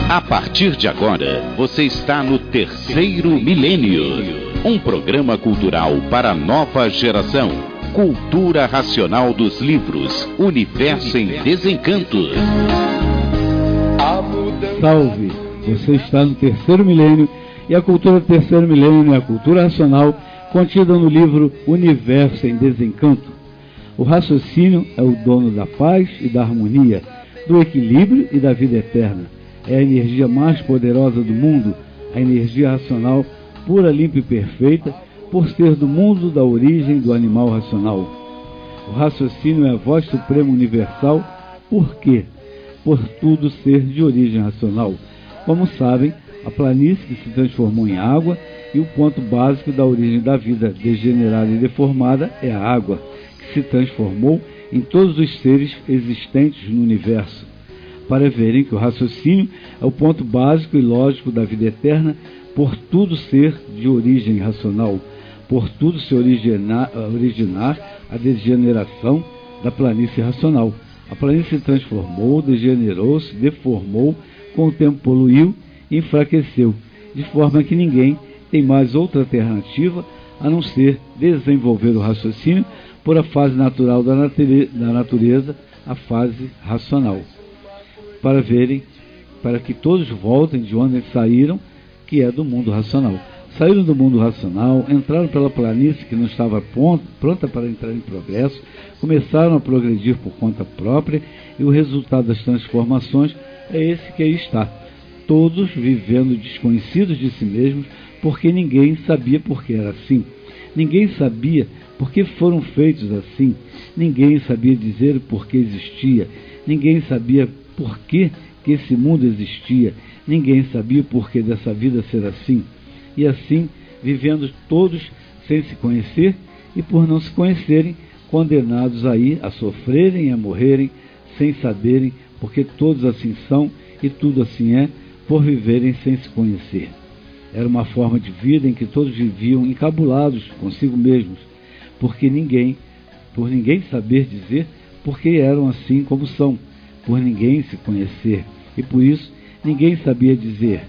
A partir de agora, você está no Terceiro Milênio, um programa cultural para a nova geração. Cultura racional dos livros, Universo em Desencanto. Salve! Você está no Terceiro Milênio e a cultura do Terceiro Milênio é a cultura racional contida no livro Universo em Desencanto. O raciocínio é o dono da paz e da harmonia, do equilíbrio e da vida eterna. É a energia mais poderosa do mundo, a energia racional, pura, limpa e perfeita, por ser do mundo da origem do animal racional. O raciocínio é a voz suprema universal. Por quê? Por tudo ser de origem racional. Como sabem, a planície que se transformou em água e o ponto básico da origem da vida degenerada e deformada é a água, que se transformou em todos os seres existentes no universo. Para verem que o raciocínio é o ponto básico e lógico da vida eterna, por tudo ser de origem racional, por tudo se originar a degeneração da planície racional. A planície se transformou, degenerou-se, deformou, com o tempo poluiu e enfraqueceu, de forma que ninguém tem mais outra alternativa a não ser desenvolver o raciocínio por a fase natural da natureza, a fase racional. Para verem, para que todos voltem de onde saíram, que é do mundo racional. Saíram do mundo racional, entraram pela planície que não estava pronta para entrar em progresso, começaram a progredir por conta própria, e o resultado das transformações é esse que aí está. Todos vivendo desconhecidos de si mesmos, porque ninguém sabia por que era assim. Ninguém sabia por que foram feitos assim. Ninguém sabia dizer por que existia. Ninguém sabia por que esse mundo existia. Ninguém sabia o porquê dessa vida ser assim. E assim, vivendo todos sem se conhecer e por não se conhecerem, condenados aí a sofrerem e a morrerem, sem saberem porque todos assim são e tudo assim é, por viverem sem se conhecer. Era uma forma de vida em que todos viviam encabulados consigo mesmos, por ninguém saber dizer por que eram assim como são, por ninguém se conhecer, e por isso ninguém sabia dizer: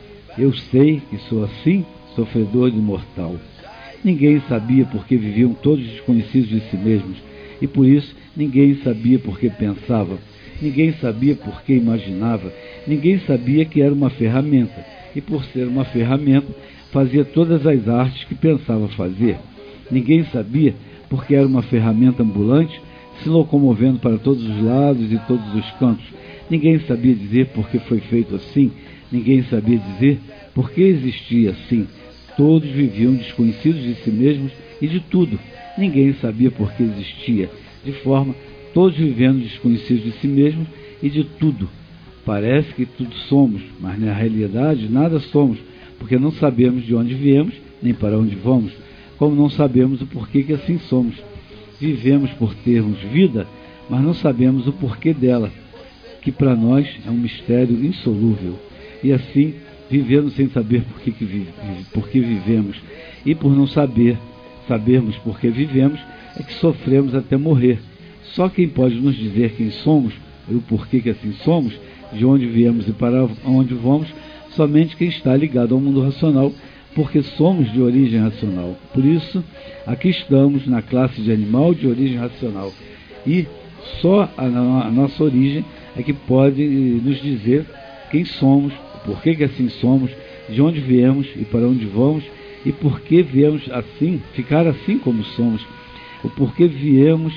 eu sei que sou assim, sofredor de mortal. Ninguém sabia por que viviam todos desconhecidos de si mesmos, e por isso ninguém sabia por que pensava. Ninguém sabia por que imaginava. Ninguém sabia que era uma ferramenta, e por ser uma ferramenta, fazia todas as artes que pensava fazer. Ninguém sabia porque era uma ferramenta ambulante, se locomovendo para todos os lados e todos os cantos. Ninguém sabia dizer por que foi feito assim. Ninguém sabia dizer por que existia assim. Todos viviam desconhecidos de si mesmos e de tudo. Ninguém sabia por que existia. De forma, todos vivendo desconhecidos de si mesmos e de tudo. Parece que tudo somos, mas na realidade nada somos, porque não sabemos de onde viemos, nem para onde vamos, como não sabemos o porquê que assim somos. Vivemos por termos vida, mas não sabemos o porquê dela, que para nós é um mistério insolúvel. E assim, vivendo sem saber por que vivemos, e por não sabermos por que vivemos, é que sofremos até morrer. Só quem pode nos dizer quem somos e o porquê que assim somos, de onde viemos e para onde vamos, somente quem está ligado ao mundo racional, porque somos de origem racional. Por isso, aqui estamos na classe de animal de origem racional. E só a nossa origem é que pode nos dizer quem somos, o porquê que assim somos, de onde viemos e para onde vamos, e por que viemos assim, ficar assim como somos, o porquê viemos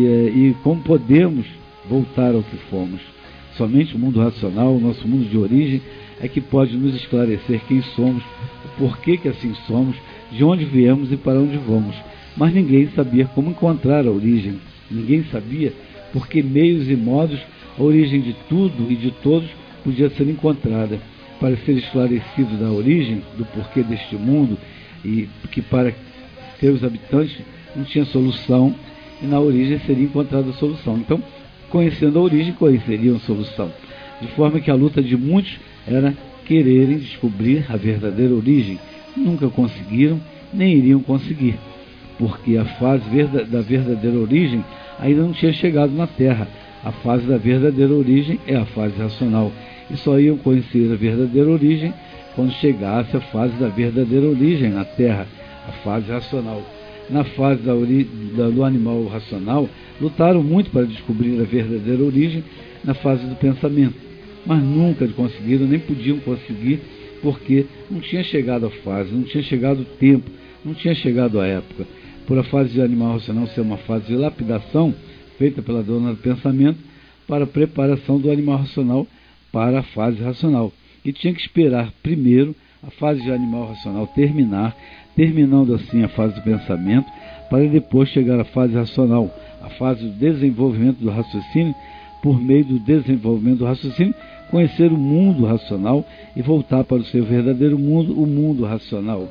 e como podemos voltar ao que fomos. Somente o mundo racional, o nosso mundo de origem, é que pode nos esclarecer quem somos, o porquê que assim somos, de onde viemos e para onde vamos. Mas ninguém sabia como encontrar a origem. Ninguém sabia por que meios e modos a origem de tudo e de todos podia ser encontrada. Para ser esclarecido da origem, do porquê deste mundo, e que para seus habitantes não tinha solução, e na origem seria encontrada a solução. Então, conhecendo a origem, conheceriam a solução. De forma que a luta de muitos era quererem descobrir a verdadeira origem. Nunca conseguiram, nem iriam conseguir, porque a fase da verdadeira origem ainda não tinha chegado na Terra. A fase da verdadeira origem é a fase racional, e só iam conhecer a verdadeira origem quando chegasse a fase da verdadeira origem na Terra, a fase racional. Na fase do animal racional, lutaram muito para descobrir a verdadeira origem na fase do pensamento, mas nunca conseguiram, nem podiam conseguir, porque não tinha chegado a fase, não tinha chegado o tempo, não tinha chegado a época. Por a fase de animal racional ser uma fase de lapidação, feita pela dona do pensamento, para a preparação do animal racional para a fase racional. E tinha que esperar primeiro a fase de animal racional terminando assim a fase do pensamento, para depois chegar à fase racional, a fase do desenvolvimento do raciocínio. Por meio do desenvolvimento do raciocínio, conhecer o mundo racional e voltar para o seu verdadeiro mundo, o mundo racional.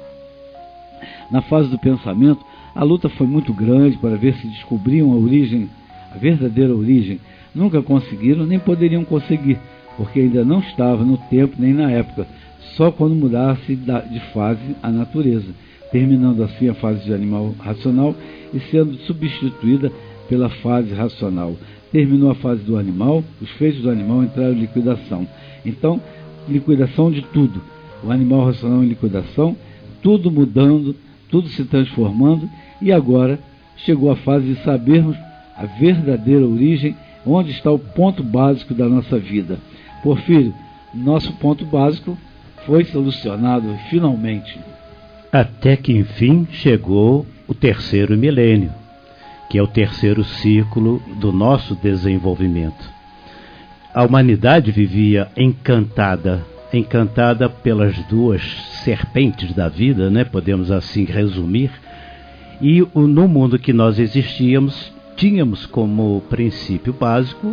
Na fase do pensamento, a luta foi muito grande para ver se descobriam a verdadeira origem. Nunca conseguiram, nem poderiam conseguir, porque ainda não estava no tempo nem na época, só quando mudasse de fase a natureza, terminando assim a fase de animal racional e sendo substituída pela fase racional. Terminou a fase do animal, os feitos do animal entraram em liquidação. Então, liquidação de tudo. O animal racional em liquidação, tudo mudando, tudo se transformando, e agora chegou a fase de sabermos a verdadeira origem, onde está o ponto básico da nossa vida. Porfírio, nosso ponto básico foi solucionado finalmente. Até que enfim chegou o terceiro milênio, que é o terceiro ciclo do nosso desenvolvimento. A humanidade vivia encantada pelas duas serpentes da vida, né? Podemos assim resumir, e no mundo que nós existíamos, tínhamos como princípio básico,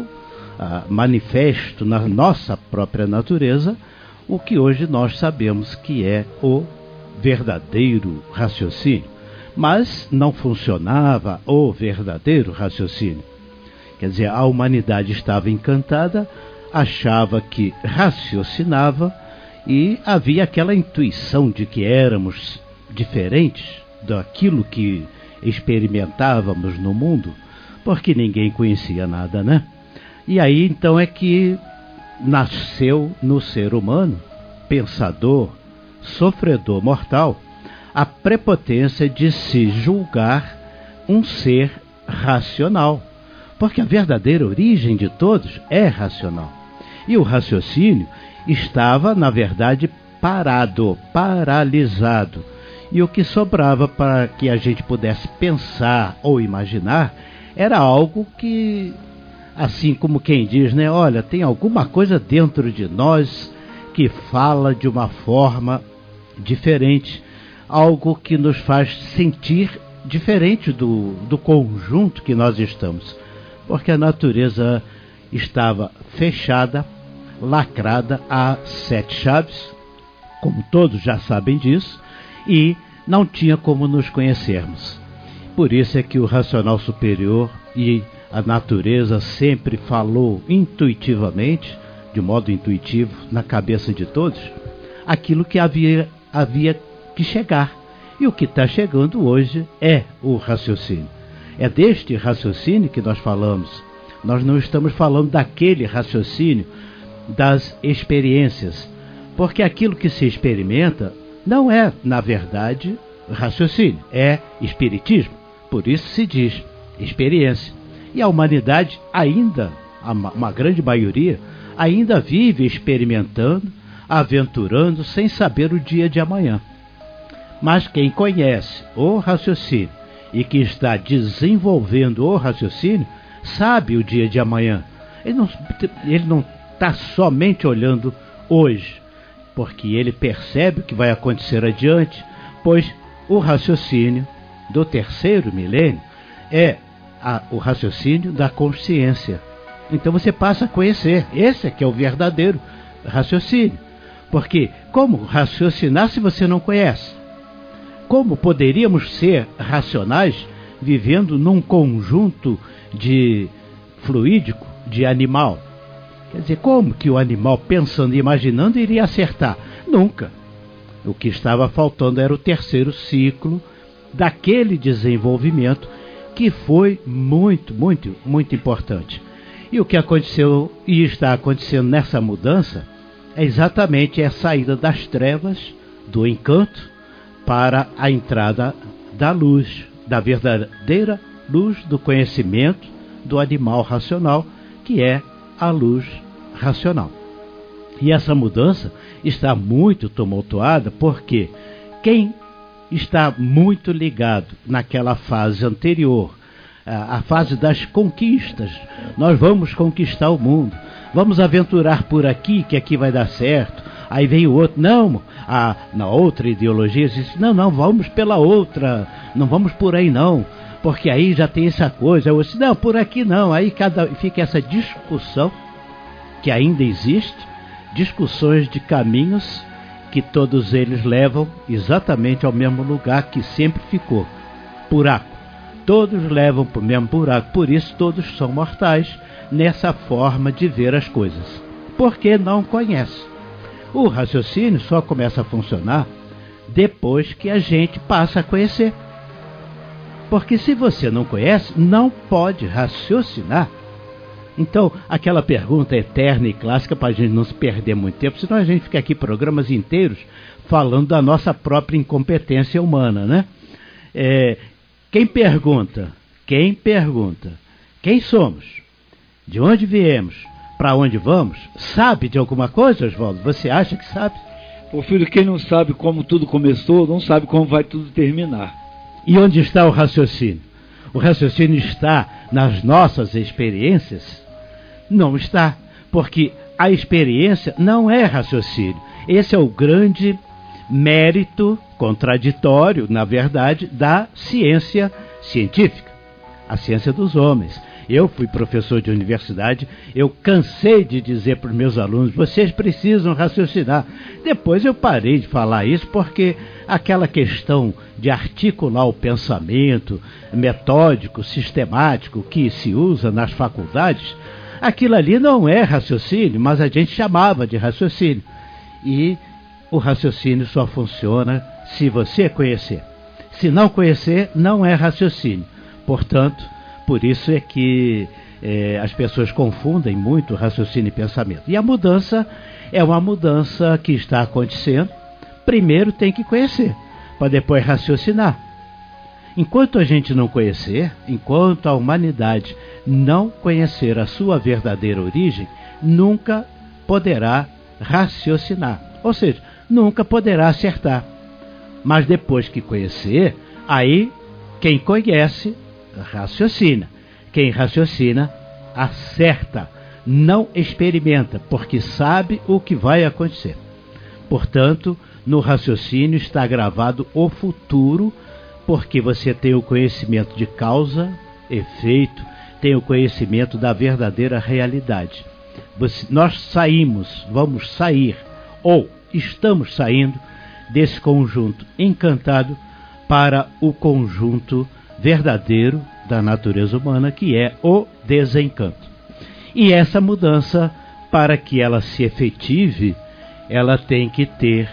manifesto na nossa própria natureza, o que hoje nós sabemos que é o verdadeiro raciocínio. Mas não funcionava o verdadeiro raciocínio. Quer dizer, a humanidade estava encantada, achava que raciocinava e havia aquela intuição de que éramos diferentes daquilo que experimentávamos no mundo, porque ninguém conhecia nada, né? E aí então é que nasceu no ser humano, pensador, sofredor mortal, a prepotência de se julgar um ser racional, porque a verdadeira origem de todos é racional. E o raciocínio estava, na verdade, paralisado. E o que sobrava para que a gente pudesse pensar ou imaginar era algo que, assim como quem diz, né? Olha, tem alguma coisa dentro de nós que fala de uma forma diferente, algo que nos faz sentir diferente do conjunto que nós estamos, porque a natureza estava fechada, lacrada a 7 chaves, como todos já sabem disso, e não tinha como nos conhecermos. Por isso é que o racional superior e a natureza sempre falou intuitivamente, de modo intuitivo, na cabeça de todos, aquilo que havia que chegar. E o que está chegando hoje é o raciocínio. É deste raciocínio que nós falamos. Nós não estamos falando daquele raciocínio das experiências, porque aquilo que se experimenta não é, na verdade, raciocínio, é espiritismo. Por isso se diz experiência. E a humanidade ainda, uma grande maioria, ainda vive experimentando, aventurando, sem saber o dia de amanhã. Mas quem conhece o raciocínio e que está desenvolvendo o raciocínio, sabe o dia de amanhã. Ele não está somente olhando hoje, porque ele percebe o que vai acontecer adiante, pois o raciocínio do terceiro milênio é o raciocínio da consciência. Então você passa a conhecer. Esse é que é o verdadeiro raciocínio. Porque como raciocinar se você não conhece? Como poderíamos ser racionais vivendo num conjunto de fluídico, de animal? Quer dizer, como que o animal, pensando e imaginando, iria acertar? Nunca. O que estava faltando era o terceiro ciclo daquele desenvolvimento que foi muito, muito, muito importante. E o que aconteceu e está acontecendo nessa mudança é exatamente a saída das trevas, do encanto, para a entrada da luz, da verdadeira luz do conhecimento do animal racional, que é a luz racional. E essa mudança está muito tumultuada porque quem está muito ligado naquela fase anterior, a fase das conquistas, nós vamos conquistar o mundo, vamos aventurar por aqui, que aqui vai dar certo. Aí vem o outro, não, na outra ideologia diz, não, vamos pela outra, não vamos por aí não, porque aí já tem essa coisa. Eu disse, não, por aqui não. Aí fica essa discussão, que ainda existe, discussões de caminhos que todos eles levam exatamente ao mesmo lugar que sempre ficou, buraco. Todos levam para o mesmo buraco, por isso todos são mortais nessa forma de ver as coisas, porque não conhece. O raciocínio só começa a funcionar depois que a gente passa a conhecer. Porque se você não conhece, não pode raciocinar. Então, aquela pergunta eterna e clássica, para a gente não se perder muito tempo, senão a gente fica aqui programas inteiros falando da nossa própria incompetência humana, né? Quem pergunta? Quem somos? De onde viemos? Para onde vamos? Sabe de alguma coisa, Oswaldo? Você acha que sabe? Ô filho, quem não sabe como tudo começou, não sabe como vai tudo terminar. E onde está o raciocínio? O raciocínio está nas nossas experiências? Não está, porque a experiência não é raciocínio. Esse é o grande mérito contraditório, na verdade, da ciência científica, a ciência dos homens. Eu fui professor de universidade, eu cansei de dizer para os meus alunos, vocês precisam raciocinar. Depois eu parei de falar isso porque aquela questão de articular o pensamento metódico, sistemático que se usa nas faculdades, aquilo ali não é raciocínio, mas a gente chamava de raciocínio. E o raciocínio só funciona se você conhecer. Se não conhecer, não é raciocínio. Portanto, por isso é que as pessoas confundem muito raciocínio e pensamento. E a mudança é uma mudança que está acontecendo. Primeiro tem que conhecer, para depois raciocinar. Enquanto a gente não conhecer, enquanto a humanidade não conhecer a sua verdadeira origem, nunca poderá raciocinar. Ou seja, nunca poderá acertar. Mas depois que conhecer, aí quem conhece raciocina. Quem raciocina acerta, não experimenta, porque sabe o que vai acontecer. Portanto, no raciocínio está gravado o futuro, porque você tem o conhecimento de causa, efeito, tem o conhecimento da verdadeira realidade. Nós vamos sair, ou estamos saindo desse conjunto encantado para o conjunto verdadeiro da natureza humana, que é o desencanto. E essa mudança, para que ela se efetive, ela tem que ter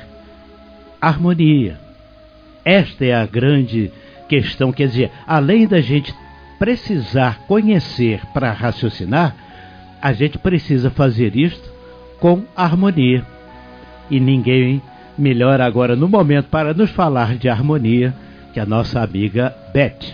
harmonia. Esta é a grande questão, quer dizer, além da gente precisar conhecer para raciocinar, a gente precisa fazer isto com harmonia. E ninguém melhor agora no momento para nos falar de harmonia que a nossa amiga Beth.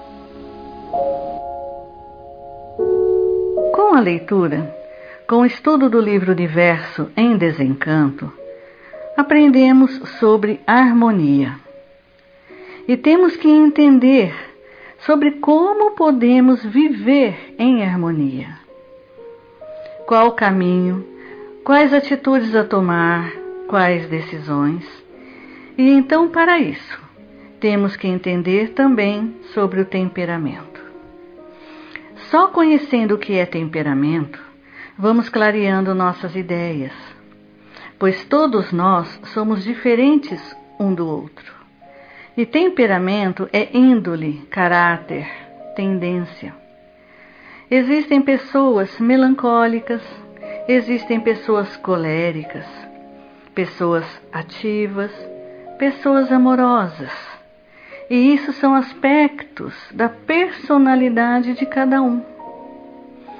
Com a leitura, com o estudo do livro Universo em Desencanto, aprendemos sobre harmonia. E temos que entender sobre como podemos viver em harmonia. Qual o caminho, quais atitudes a tomar, quais decisões. E então, para isso, temos que entender também sobre o temperamento. Só conhecendo o que é temperamento, vamos clareando nossas ideias, pois todos nós somos diferentes um do outro. E temperamento é índole, caráter, tendência. Existem pessoas melancólicas, existem pessoas coléricas, pessoas ativas, pessoas amorosas. E isso são aspectos da personalidade de cada um.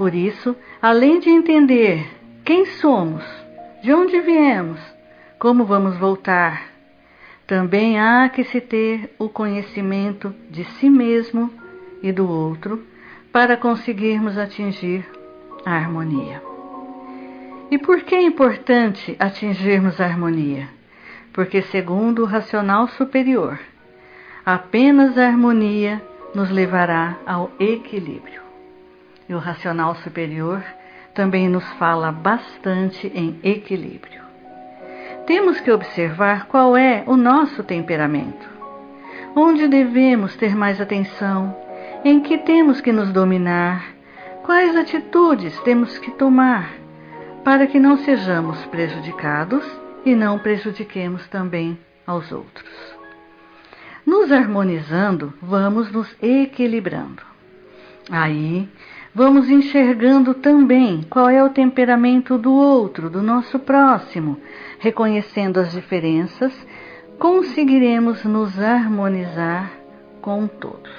Por isso, além de entender quem somos, de onde viemos, como vamos voltar, também há que se ter o conhecimento de si mesmo e do outro para conseguirmos atingir a harmonia. E por que é importante atingirmos a harmonia? Porque, segundo o racional superior, apenas a harmonia nos levará ao equilíbrio. E o racional superior também nos fala bastante em equilíbrio. Temos que observar qual é o nosso temperamento, onde devemos ter mais atenção, em que temos que nos dominar, quais atitudes temos que tomar, para que não sejamos prejudicados e não prejudiquemos também aos outros. Nos harmonizando, vamos nos equilibrando. Aí, vamos enxergando também qual é o temperamento do outro, do nosso próximo. Reconhecendo as diferenças, conseguiremos nos harmonizar com todos.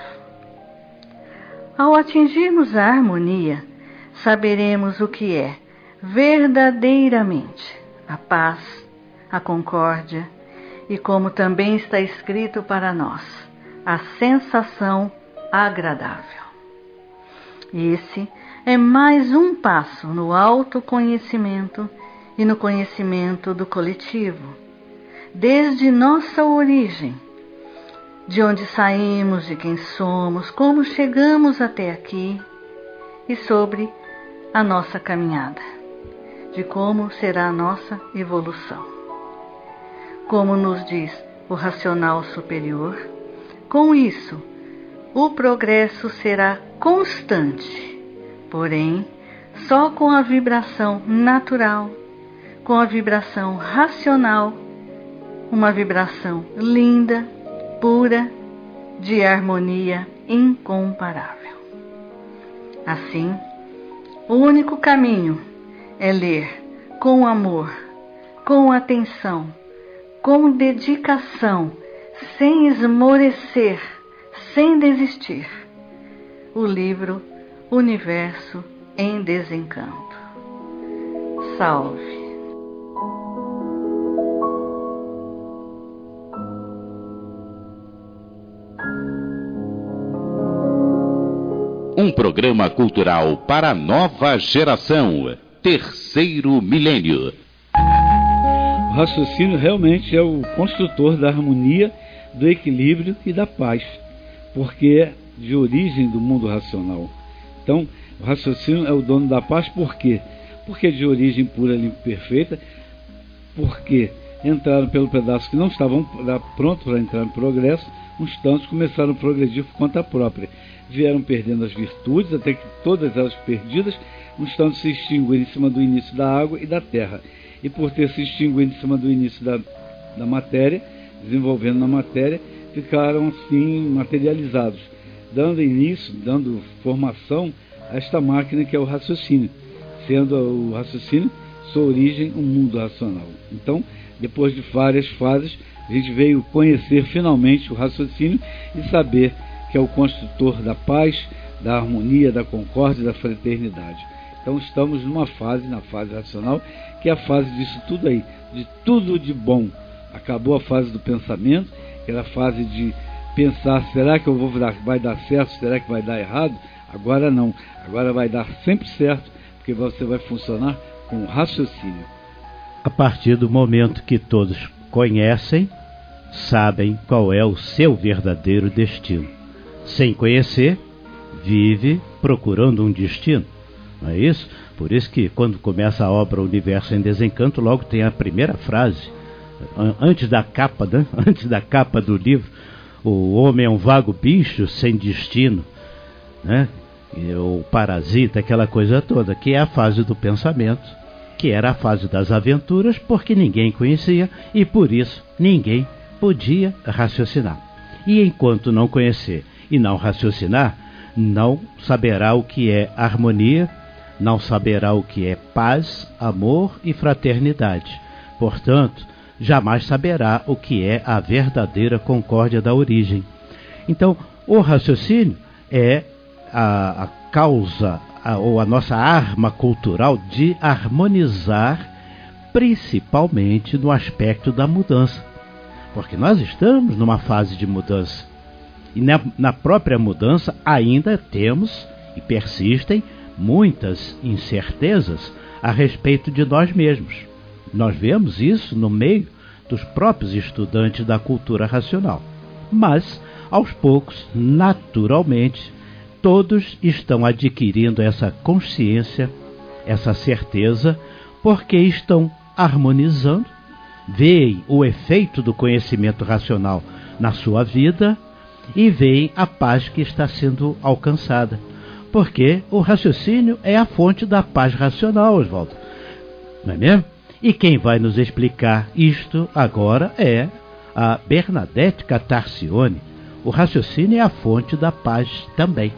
Ao atingirmos a harmonia, saberemos o que é verdadeiramente a paz, a concórdia e, como também está escrito para nós, a sensação agradável. Esse é mais um passo no autoconhecimento e no conhecimento do coletivo, desde nossa origem, de onde saímos, de quem somos, como chegamos até aqui e sobre a nossa caminhada, de como será a nossa evolução. Como nos diz o racional superior, com isso, o progresso será constante, porém, só com a vibração natural, com a vibração racional, uma vibração linda, pura, de harmonia incomparável. Assim, o único caminho é ler com amor, com atenção, com dedicação, sem esmorecer, sem desistir, o livro Universo em Desencanto. Salve! Um programa cultural para a nova geração. Terceiro milênio. O raciocínio realmente é o construtor da harmonia, do equilíbrio e da paz, porque é de origem do mundo racional. Então, o raciocínio é o dono da paz. Por quê? Porque é de origem pura, limpa e perfeita, porque entraram pelo pedaço que não estavam prontos para entrar no progresso, uns tantos começaram a progredir por conta própria. Vieram perdendo as virtudes, até que todas elas perdidas, uns tantos se extinguem em cima do início da água e da terra. E por ter se extinguido em cima do início da matéria, desenvolvendo na matéria, ficaram assim materializados, dando início, dando formação a esta máquina que é o raciocínio, sendo o raciocínio sua origem um mundo racional. Então, depois de várias fases, a gente veio conhecer finalmente o raciocínio e saber que é o construtor da paz, da harmonia, da concórdia e da fraternidade. Então estamos numa fase, na fase racional, que é a fase disso tudo aí, de tudo de bom. Acabou a fase do pensamento, aquela fase de pensar, será que vai dar certo, será que vai dar errado? Agora não, agora vai dar sempre certo, porque você vai funcionar com raciocínio. A partir do momento que todos conhecem, sabem qual é o seu verdadeiro destino. Sem conhecer, vive procurando um destino. Não é isso? Por isso que quando começa a obra Universo em Desencanto, logo tem a primeira frase, antes da capa, né? Antes da capa do livro, o homem é um vago bicho sem destino, né? O parasita, aquela coisa toda, que é a fase do pensamento, que era a fase das aventuras, porque ninguém conhecia e por isso ninguém podia raciocinar. E enquanto não conhecer e não raciocinar, não saberá o que é harmonia, não saberá o que é paz, amor e fraternidade. Portanto, jamais saberá o que é a verdadeira concórdia da origem. Então, o raciocínio é a causa, a nossa arma cultural de harmonizar, principalmente no aspecto da mudança. Porque nós estamos numa fase de mudança. E na própria mudança ainda temos e persistem muitas incertezas a respeito de nós mesmos. Nós vemos isso no meio dos próprios estudantes da cultura racional. Mas, aos poucos, naturalmente, todos estão adquirindo essa consciência, essa certeza, porque estão harmonizando, veem o efeito do conhecimento racional na sua vida e veem a paz que está sendo alcançada. Porque o raciocínio é a fonte da paz racional, Oswaldo. Não é mesmo? E quem vai nos explicar isto agora é a Bernadette Catarcione. O raciocínio é a fonte da paz também.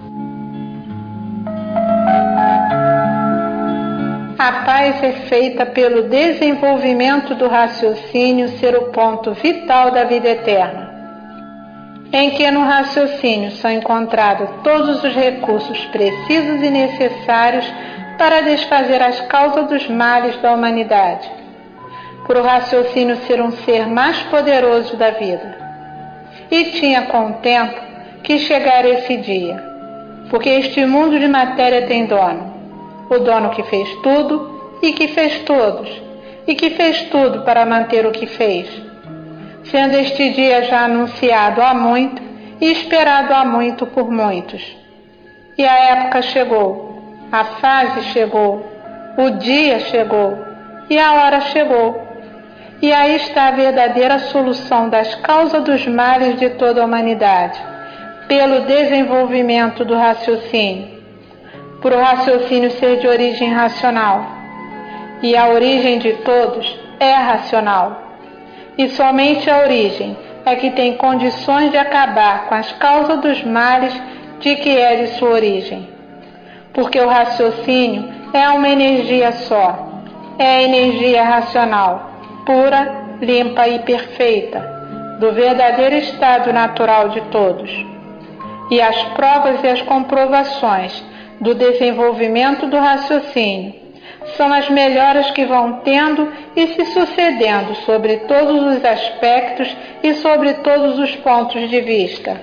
A paz é feita pelo desenvolvimento do raciocínio ser o ponto vital da vida eterna, em que no raciocínio são encontrados todos os recursos precisos e necessários para desfazer as causas dos males da humanidade, por o raciocínio ser um ser mais poderoso da vida. E tinha com o tempo que chegar esse dia, porque este mundo de matéria tem dono, o dono que fez tudo e que fez todos, e que fez tudo para manter o que fez, sendo este dia já anunciado há muito e esperado há muito por muitos. E a época chegou, a fase chegou, o dia chegou e a hora chegou. E aí está a verdadeira solução das causas dos males de toda a humanidade, pelo desenvolvimento do raciocínio, por o raciocínio ser de origem racional. E a origem de todos é racional. E somente a origem é que tem condições de acabar com as causas dos males de que é de sua origem. Porque o raciocínio é uma energia só, é a energia racional, pura, limpa e perfeita, do verdadeiro estado natural de todos. E as provas e as comprovações do desenvolvimento do raciocínio são as melhoras que vão tendo e se sucedendo sobre todos os aspectos e sobre todos os pontos de vista.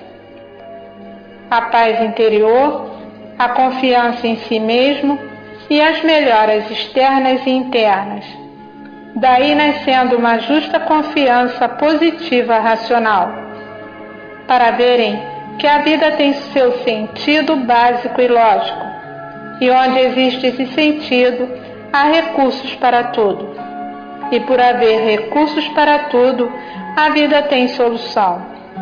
A paz interior, a confiança em si mesmo e as melhoras externas e internas. Daí nascendo uma justa confiança positiva racional, para verem que a vida tem seu sentido básico e lógico, e onde existe esse sentido, há recursos para tudo. E por haver recursos para tudo, a vida tem solução.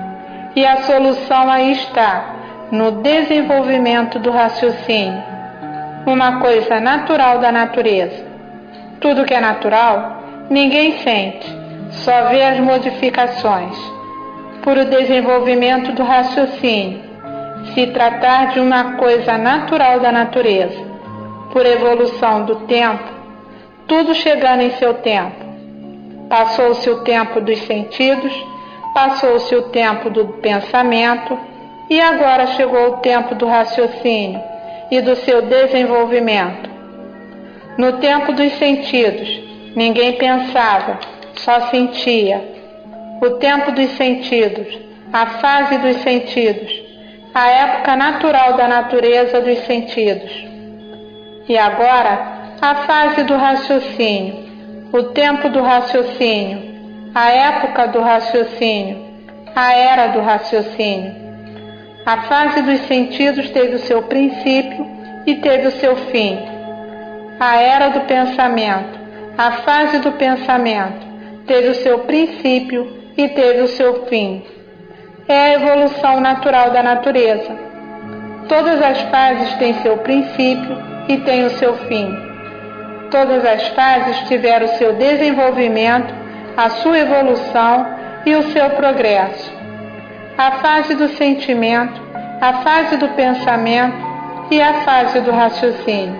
E a solução aí está, no desenvolvimento do raciocínio, uma coisa natural da natureza. Tudo que é natural, ninguém sente, só vê as modificações. Por o desenvolvimento do raciocínio, se tratar de uma coisa natural da natureza, por evolução do tempo, tudo chegando em seu tempo. Passou-se o tempo dos sentidos, passou-se o tempo do pensamento, e agora chegou o tempo do raciocínio e do seu desenvolvimento. No tempo dos sentidos, ninguém pensava, só sentia. O tempo dos sentidos, a fase dos sentidos, a época natural da natureza dos sentidos. E agora, a fase do raciocínio, o tempo do raciocínio, a época do raciocínio, a era do raciocínio. A fase dos sentidos teve o seu princípio e teve o seu fim. A era do pensamento, a fase do pensamento, teve o seu princípio e teve o seu fim. É a evolução natural da natureza. Todas as fases têm seu princípio e têm o seu fim. Todas as fases tiveram o seu desenvolvimento, a sua evolução e o seu progresso. A fase do sentimento, a fase do pensamento e a fase do raciocínio.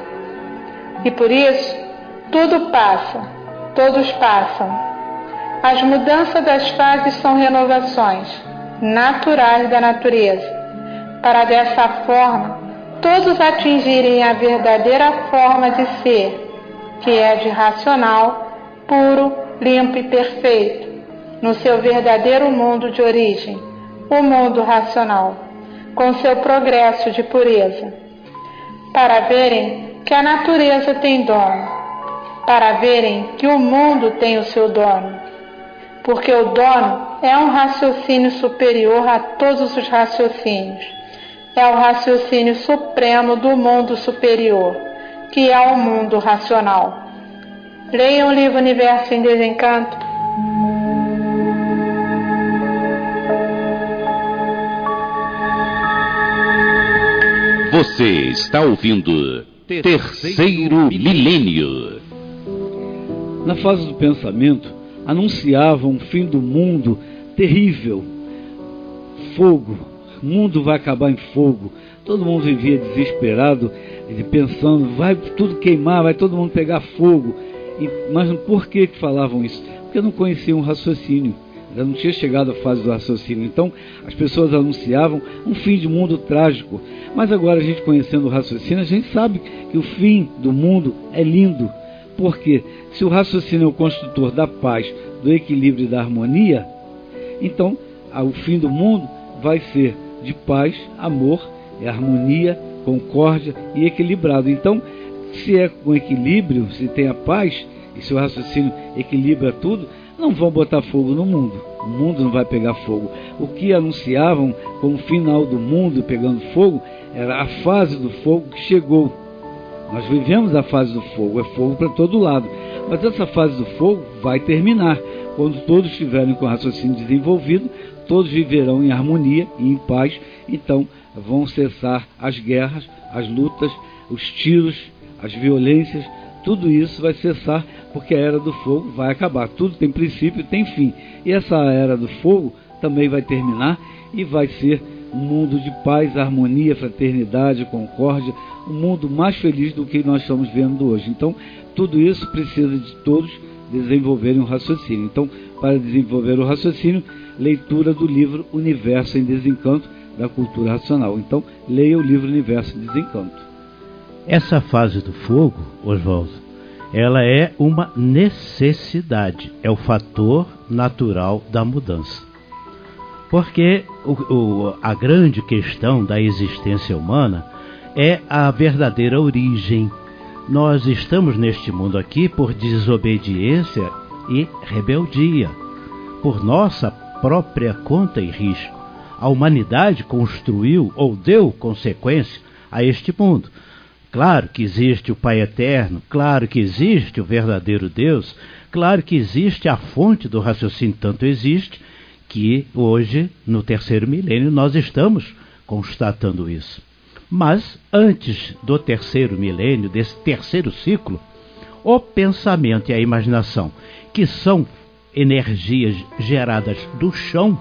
E por isso, tudo passa, todos passam. As mudanças das fases são renovações naturais da natureza, para dessa forma todos atingirem a verdadeira forma de ser, que é de racional, puro, limpo e perfeito, no seu verdadeiro mundo de origem, o mundo racional, com seu progresso de pureza, para verem que a natureza tem dono, para verem que o mundo tem o seu dono, porque o dono é um raciocínio superior a todos os raciocínios, é o raciocínio supremo do mundo superior, que é o mundo racional. Leiam o livro Universo em Desencanto. Você está ouvindo Terceiro Milênio. Na fase do pensamento, anunciava um fim do mundo terrível. Fogo, o mundo vai acabar em fogo. Todo mundo vivia desesperado, pensando, vai tudo queimar, vai todo mundo pegar fogo. Mas por que falavam isso? Porque não conheciam o raciocínio. Já não tinha chegado à fase do raciocínio. Então, as pessoas anunciavam um fim de mundo trágico. Mas agora, a gente conhecendo o raciocínio, a gente sabe que o fim do mundo é lindo. Porque se o raciocínio é o construtor da paz, do equilíbrio e da harmonia, então o fim do mundo vai ser de paz, amor, harmonia, concórdia e equilibrado. Então, se é com equilíbrio, se tem a paz, e se o raciocínio equilibra tudo, não vão botar fogo no mundo. O mundo não vai pegar fogo. O que anunciavam como final do mundo pegando fogo era a fase do fogo que chegou. Nós vivemos a fase do fogo, é fogo para todo lado. Mas essa fase do fogo vai terminar. Quando todos estiverem com o raciocínio desenvolvido, todos viverão em harmonia e em paz. Então vão cessar as guerras, as lutas, os tiros, as violências. Tudo isso vai cessar, porque a era do fogo vai acabar. Tudo tem princípio e tem fim. E essa era do fogo também vai terminar e vai ser um mundo de paz, harmonia, fraternidade, concórdia, um mundo mais feliz do que nós estamos vendo hoje. Então, tudo isso precisa de todos desenvolverem um raciocínio. Então, para desenvolver o raciocínio, leitura do livro Universo em Desencanto, da Cultura Racional. Então, leia o livro Universo em Desencanto. Essa fase do fogo, Oswaldo, ela é uma necessidade, é o fator natural da mudança. Porque a grande questão da existência humana é a verdadeira origem. Nós estamos neste mundo aqui por desobediência e rebeldia, por nossa própria conta e risco. A humanidade construiu ou deu consequência a este mundo. Claro que existe o Pai Eterno, claro que existe o verdadeiro Deus, claro que existe a fonte do raciocínio, tanto existe que hoje, no terceiro milênio, nós estamos constatando isso. Mas antes do terceiro milênio, desse terceiro ciclo, o pensamento e a imaginação, que são energias geradas do chão,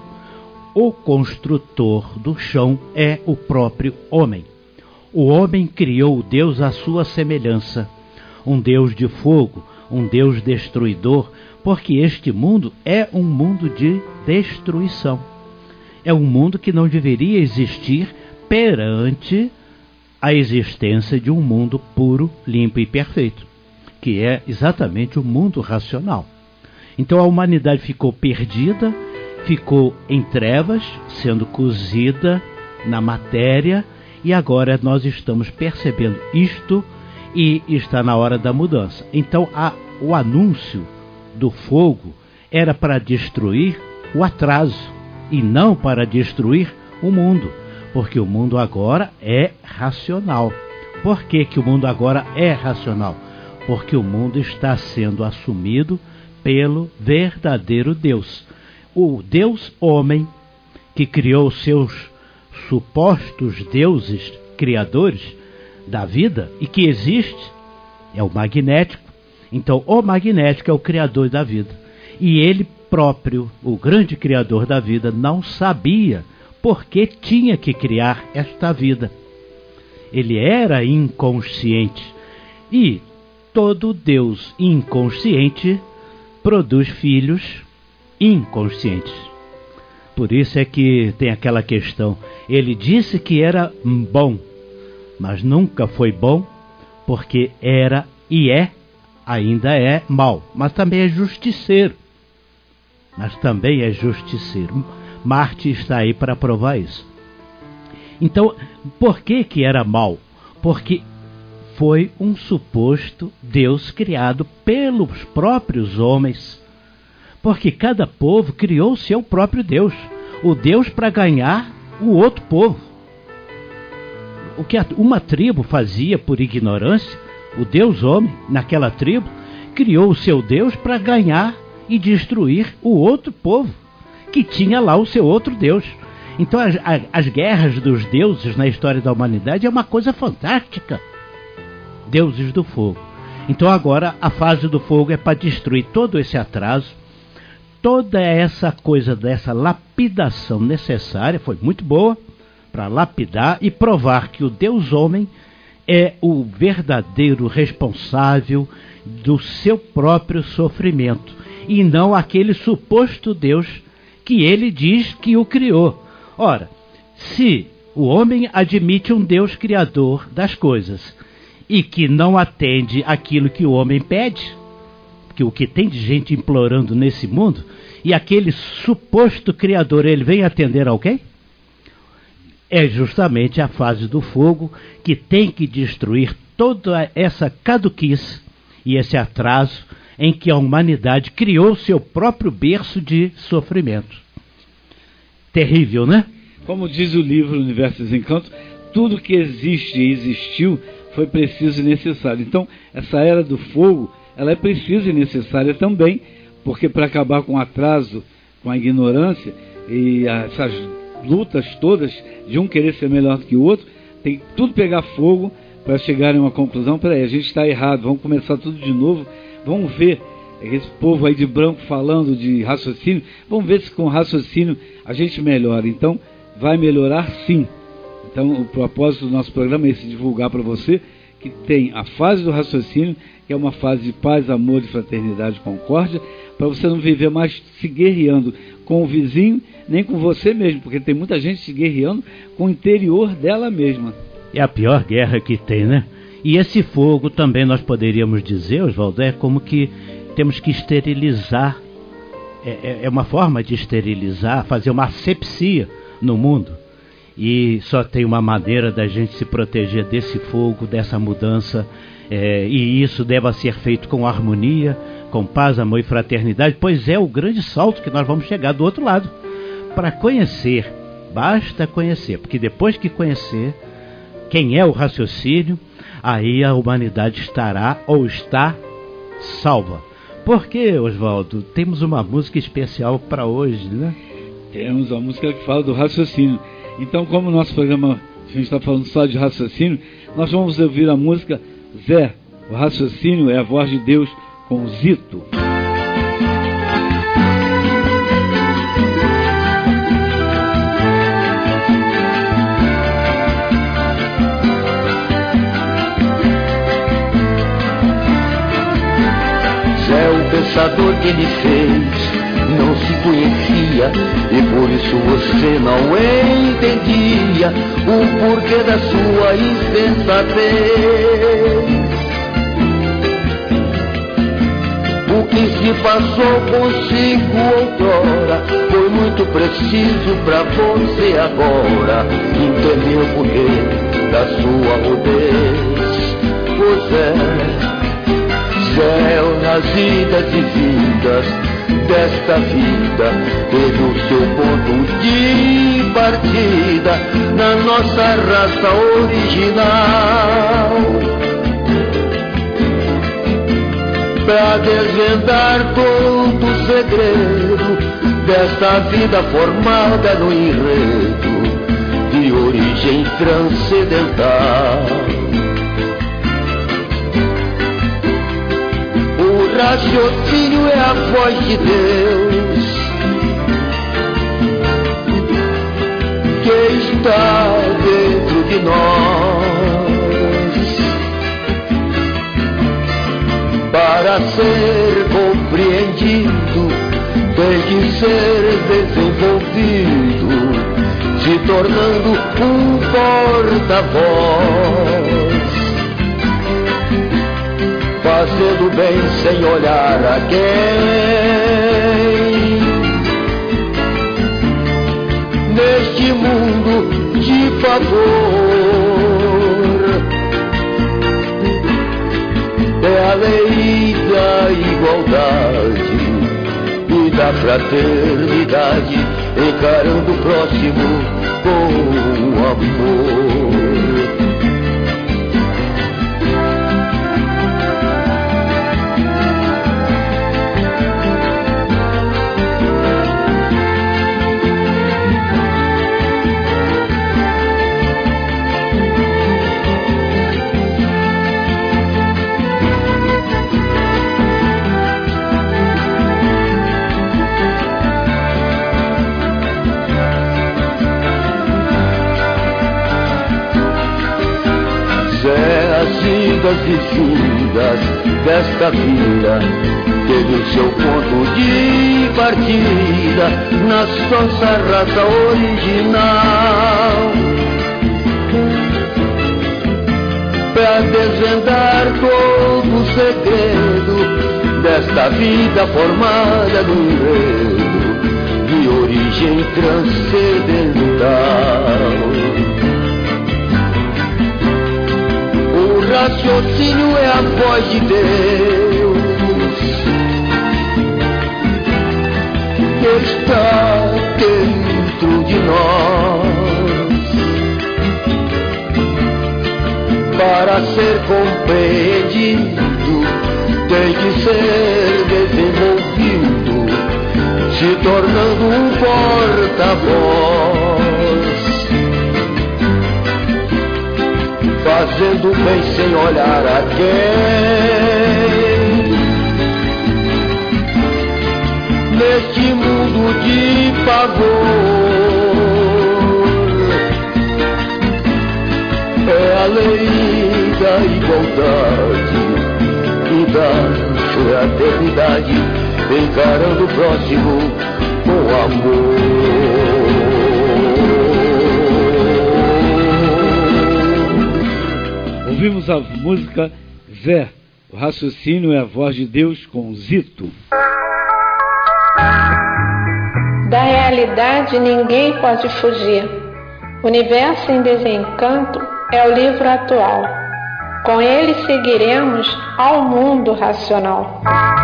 o construtor do chão é o próprio homem. O homem criou o Deus à sua semelhança, um Deus de fogo, um Deus destruidor, porque este mundo é um mundo de destruição. É um mundo que não deveria existir perante a existência de um mundo puro, limpo e perfeito, que é exatamente o mundo racional. Então a humanidade ficou perdida, ficou em trevas, sendo cozida na matéria, e agora nós estamos percebendo isto e está na hora da mudança. Então o anúncio do fogo era para destruir o atraso e não para destruir o mundo, porque o mundo agora é racional. Por que o mundo agora é racional? Porque o mundo está sendo assumido pelo verdadeiro Deus. O Deus homem que criou seus supostos deuses criadores da vida e que existe é o magnético. Então o magnético é o criador da vida e ele próprio, o grande criador da vida, não sabia por que tinha que criar esta vida. Ele era inconsciente e todo Deus inconsciente produz filhos inconscientes. Por isso é que tem aquela questão, ele disse que era bom, mas nunca foi bom, porque era e ainda é mau, mas também é justiceiro. Marte está aí para provar isso. Então, por que era mau? Porque foi um suposto Deus criado pelos próprios homens. Porque cada povo criou o seu próprio Deus. O Deus para ganhar o outro povo. O que uma tribo fazia por ignorância, o Deus homem, naquela tribo, criou o seu Deus para ganhar e destruir o outro povo, que tinha lá o seu outro Deus. Então as guerras dos deuses na história da humanidade é uma coisa fantástica. Deuses do fogo. Então agora a fase do fogo é para destruir todo esse atraso, toda essa coisa dessa lapidação necessária, foi muito boa para lapidar e provar que o Deus homem é o verdadeiro responsável do seu próprio sofrimento, e não aquele suposto Deus que ele diz que o criou. Ora, se o homem admite um Deus criador das coisas e que não atende aquilo que o homem pede, que o que tem de gente implorando nesse mundo, e aquele suposto criador, ele vem atender alguém? É justamente a fase do fogo que tem que destruir toda essa caduquice e esse atraso em que a humanidade criou seu próprio berço de sofrimento. Terrível, né? Como diz o livro Universo e Desencanto, tudo que existe e existiu foi preciso e necessário. Então, essa era do fogo, ela é precisa e necessária também, porque para acabar com o atraso, com a ignorância e essas lutas todas de um querer ser melhor do que o outro, tem que tudo pegar fogo para chegar em uma conclusão. Peraí, a gente está errado, vamos começar tudo de novo, vamos ver esse povo aí de branco falando de raciocínio, vamos ver se com raciocínio a gente melhora. Então, vai melhorar sim. Então, o propósito do nosso programa é esse, divulgar para você que tem a fase do raciocínio, que é uma fase de paz, amor, de fraternidade e concórdia, para você não viver mais se guerreando com o vizinho, nem com você mesmo, porque tem muita gente se guerreando com o interior dela mesma. É a pior guerra que tem, né? E esse fogo também nós poderíamos dizer, Oswaldo, é como que temos que esterilizar, é uma forma de esterilizar, fazer uma asepsia no mundo. E só tem uma maneira da gente se proteger desse fogo, dessa mudança, e isso deve ser feito com harmonia, com paz, amor e fraternidade, pois é o grande salto que nós vamos chegar do outro lado. Para conhecer, basta conhecer, porque depois que conhecer quem é o raciocínio, aí a humanidade estará ou está salva. Por que, Oswaldo? Temos uma música especial para hoje, né? Temos uma música que fala do raciocínio. Então, como o nosso programa, a gente está falando só de raciocínio, nós vamos ouvir a música Zé, o raciocínio é a voz de Deus, com Zito. Zé, o pensador que ele fez, não se conhecia e por isso você não entendia o porquê da sua insensatez. O que se passou consigo outrora foi muito preciso pra você agora entender o porquê da sua rudez. Pois Zé, nas idas e vindas desta vida, teve o seu ponto de partida na nossa raça original. Pra desvendar todo o segredo desta vida formada no enredo de origem transcendental. O raciocínio é a voz de Deus que está dentro de nós. Para ser compreendido, tem que ser desenvolvido. Se se tornando um porta-voz, fazendo bem sem olhar a quem. Neste mundo de favor, é a lei da igualdade e da fraternidade, encarando o próximo com amor. Idas e vindas desta vida teve o seu ponto de partida na nossa raça original, para desvendar todo o segredo desta vida formada no enredo de origem transcendental. O raciocínio é a voz de Deus que está dentro de nós, para ser compreendido tem que ser desenvolvido, se tornando um porta-voz, fazendo bem sem olhar a quem. Neste mundo de favor, é a lei da igualdade e da fraternidade, encarando o próximo com amor. Ouvimos a música Zé, o raciocínio é a voz de Deus, com Zito. Da realidade ninguém pode fugir. Universo em Desencanto é o livro atual. Com ele seguiremos ao mundo racional.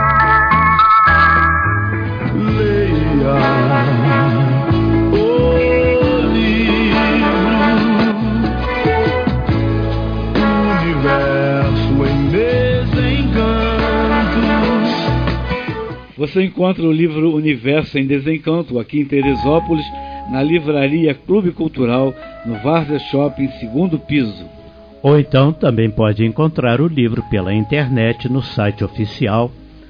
Você encontra o livro Universo em Desencanto aqui em Teresópolis, na livraria Clube Cultural, no Várzea Shopping, segundo piso. Ou então também pode encontrar o livro pela internet no site oficial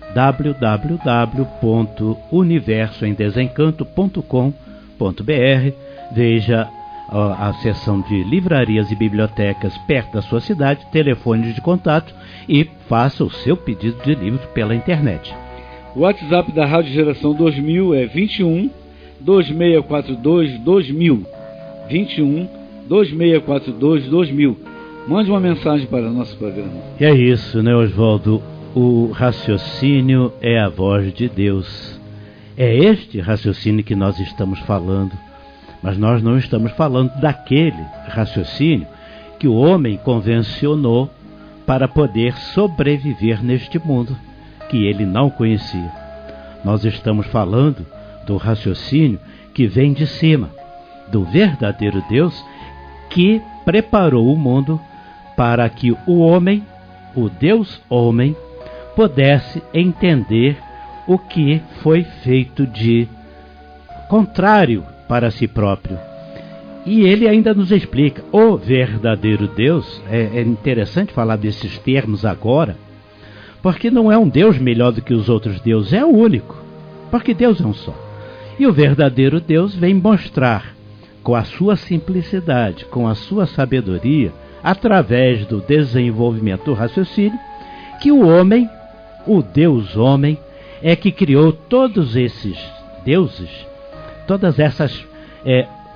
www.universoemdesencanto.com.br. Veja a seção de livrarias e bibliotecas perto da sua cidade, telefones de contato e faça o seu pedido de livro pela internet. O WhatsApp da Rádio Geração 2000 é 21 2642 2000. 21 2642 2000. Mande uma mensagem para o nosso programa. E é isso, né, Oswaldo? O raciocínio é a voz de Deus. É este raciocínio que nós estamos falando. Mas nós não estamos falando daquele raciocínio que o homem convencionou para poder sobreviver neste mundo, que ele não conhecia. Nós estamos falando do raciocínio que vem de cima, do verdadeiro Deus que preparou o mundo para que o homem, o Deus homem, pudesse entender o que foi feito de contrário para si próprio. E ele ainda nos explica, o verdadeiro Deus, é interessante falar desses termos agora, porque não é um Deus melhor do que os outros deuses, é o único, porque Deus é um só. E o verdadeiro Deus vem mostrar, com a sua simplicidade, com a sua sabedoria, através do desenvolvimento do raciocínio, que o homem, o Deus homem, é que criou todos esses deuses, todas essas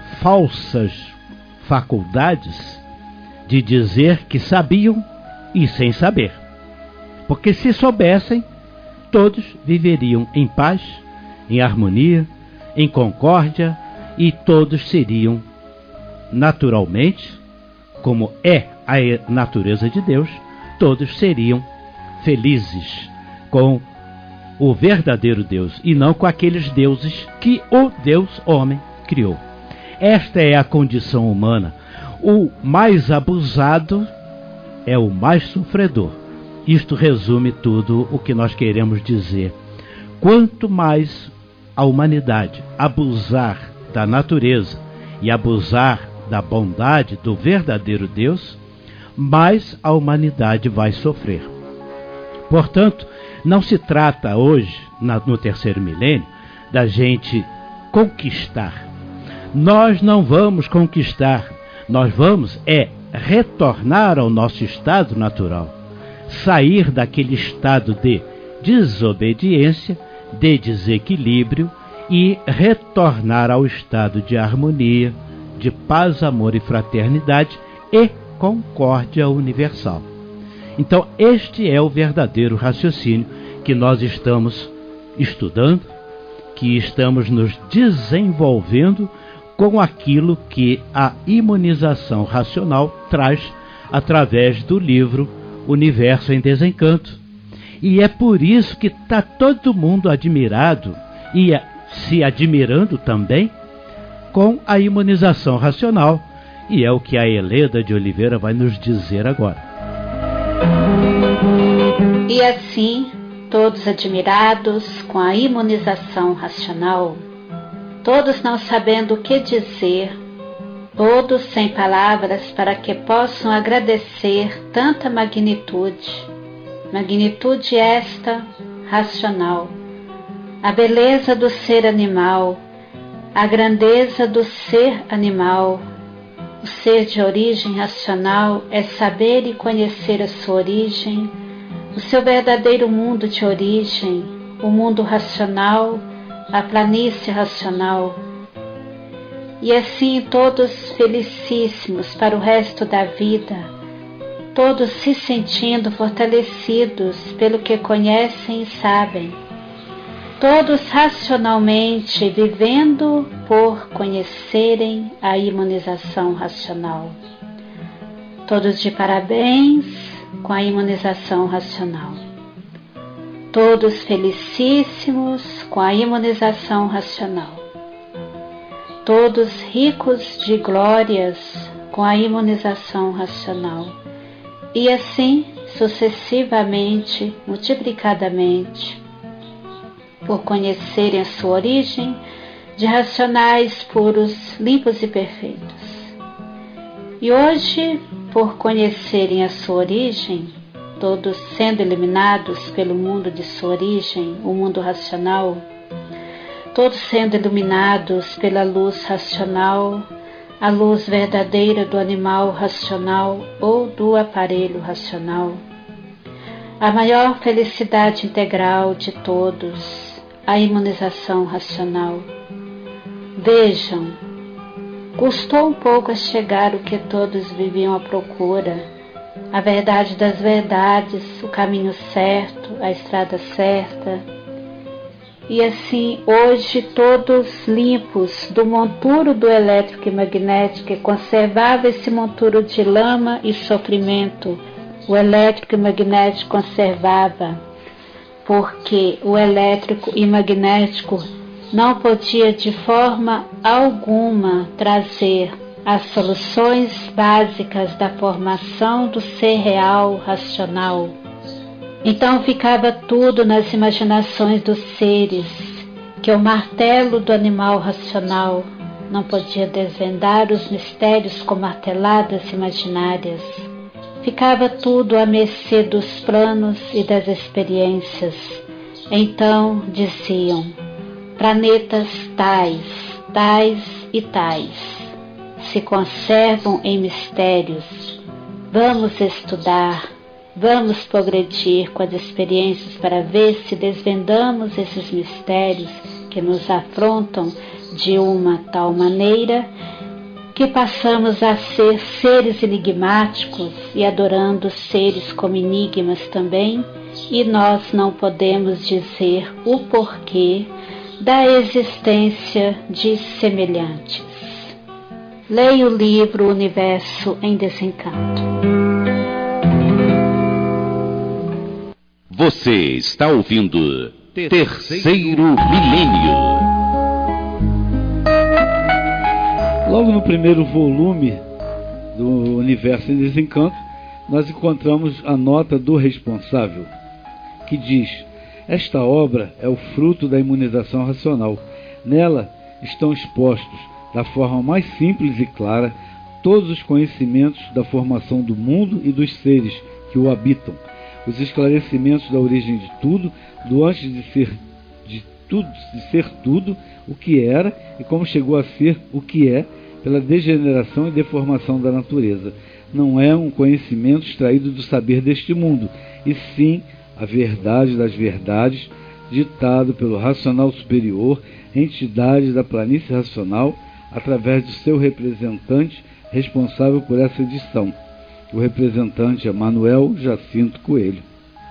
falsas faculdades de dizer que sabiam e sem saber. Porque se soubessem, todos viveriam em paz, em harmonia, em concórdia, e todos seriam naturalmente, como é a natureza de Deus, todos seriam felizes com o verdadeiro Deus e não com aqueles deuses que o Deus homem criou. Esta é a condição humana. O mais abusado é o mais sofredor. Isto resume tudo o que nós queremos dizer. Quanto mais a humanidade abusar da natureza e abusar da bondade do verdadeiro Deus, mais a humanidade vai sofrer. Portanto, não se trata hoje, no terceiro milênio, da gente conquistar. Nós não vamos conquistar, nós vamos retornar ao nosso estado natural, sair daquele estado de desobediência, de desequilíbrio e retornar ao estado de harmonia, de paz, amor e fraternidade e concórdia universal. Então, este é o verdadeiro raciocínio que nós estamos estudando, que estamos nos desenvolvendo com aquilo que a imunização racional traz através do livro Universo em Desencanto. E é por isso que está todo mundo admirado e se admirando também com a imunização racional. E é o que a Heleda de Oliveira vai nos dizer agora. E assim, todos admirados com a imunização racional, todos não sabendo o que dizer, todos sem palavras para que possam agradecer tanta magnitude esta racional, a beleza do ser animal, a grandeza do ser animal. O ser de origem racional é saber e conhecer a sua origem, o seu verdadeiro mundo de origem, o mundo racional, a planície racional. E assim todos felicíssimos para o resto da vida, todos se sentindo fortalecidos pelo que conhecem e sabem, todos racionalmente vivendo por conhecerem a imunização racional. Todos de parabéns com a imunização racional. Todos felicíssimos com a imunização racional. Todos ricos de glórias com a imunização racional. E assim sucessivamente, multiplicadamente, por conhecerem a sua origem, de racionais puros, limpos e perfeitos. E hoje, por conhecerem a sua origem, todos sendo iluminados pelo mundo de sua origem, o mundo racional, todos sendo iluminados pela luz racional, a luz verdadeira do animal racional ou do aparelho racional, a maior felicidade integral de todos, a imunização racional. Vejam, custou um pouco a chegar o que todos viviam à procura, a verdade das verdades, o caminho certo, a estrada certa. E assim, hoje, todos limpos do monturo do elétrico e magnético que conservava esse monturo de lama e sofrimento, o elétrico e magnético conservava, porque o elétrico e magnético não podia de forma alguma trazer as soluções básicas da formação do ser real racional. Então ficava tudo nas imaginações dos seres, que o martelo do animal racional não podia desvendar os mistérios com marteladas imaginárias. Ficava tudo à mercê dos planos e das experiências. Então diziam: planetas tais, tais e tais se conservam em mistérios. Vamos estudar, vamos progredir com as experiências para ver se desvendamos esses mistérios que nos afrontam de uma tal maneira que passamos a ser seres enigmáticos e adorando seres como enigmas também, e nós não podemos dizer o porquê da existência de semelhantes. Leia o livro Universo em Desencanto. Você está ouvindo Terceiro Milênio. Logo no primeiro volume do Universo em Desencanto, nós encontramos a nota do responsável, que diz: esta obra é o fruto da imunização racional. Nela estão expostos, da forma mais simples e clara, todos os conhecimentos da formação do mundo e dos seres que o habitam, os esclarecimentos da origem de tudo, do antes de ser tudo o que era e como chegou a ser o que é, pela degeneração e deformação da natureza. Não é um conhecimento extraído do saber deste mundo, e sim a verdade das verdades, ditado pelo racional superior, entidade da planície racional, através do seu representante responsável por essa edição. O representante é Manuel Jacinto Coelho.